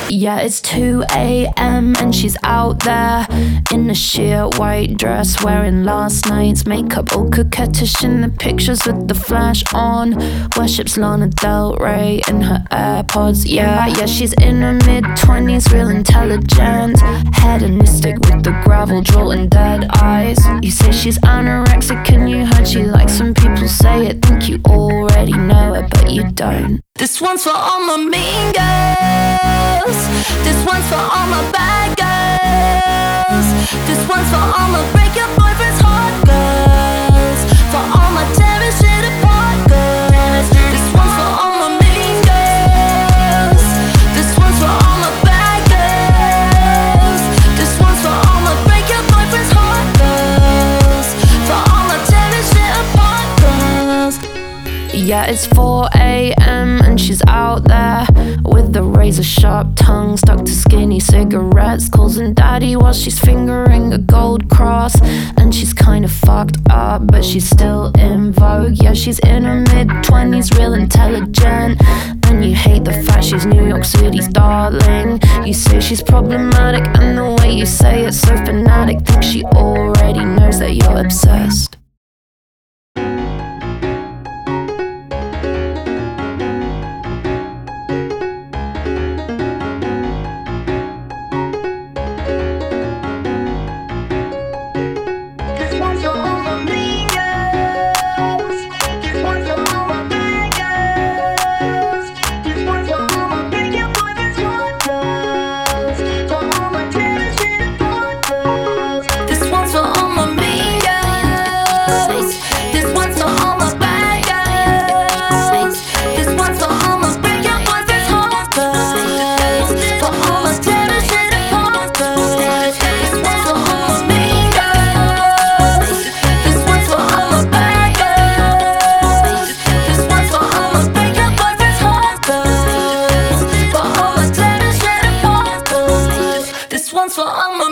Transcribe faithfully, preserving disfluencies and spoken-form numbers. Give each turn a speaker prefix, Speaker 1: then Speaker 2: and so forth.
Speaker 1: Yeah, it's two a m and she's out there in a sheer white dress, wearing last night's makeup, all coquettish in the pictures with the flash on. Worships Lana Del Rey in her AirPods. Yeah, yeah, she's in her mid-twenties, real intelligent, hedonistic with the gravel drawl and dead eyes. You say she's anorexic and you heard she likes when people say it. Think you already know it, but you don't. This one's for all my mean girls. This one's for all my bad girls. This one's for all my break your boyfriend's heart girls. For all my tearing shit apart girls. This one's for all my mean girls. This one's for all my bad girls. This one's for all my break your boyfriend's heart girls. For all my tearing shit apart girls. Yeah, it's four a m and she's out there with the razor sharp tongue stuck to skinny cigarettes, causing daddy while she's fingering a gold cross. And she's kind of fucked up, but she's still in vogue. Yeah, she's in her mid-twenties, real intelligent, and you hate the fact she's New York City's darling. You say she's problematic, and the way you say it's so fanatic. Think she already knows that you're obsessed.
Speaker 2: For all my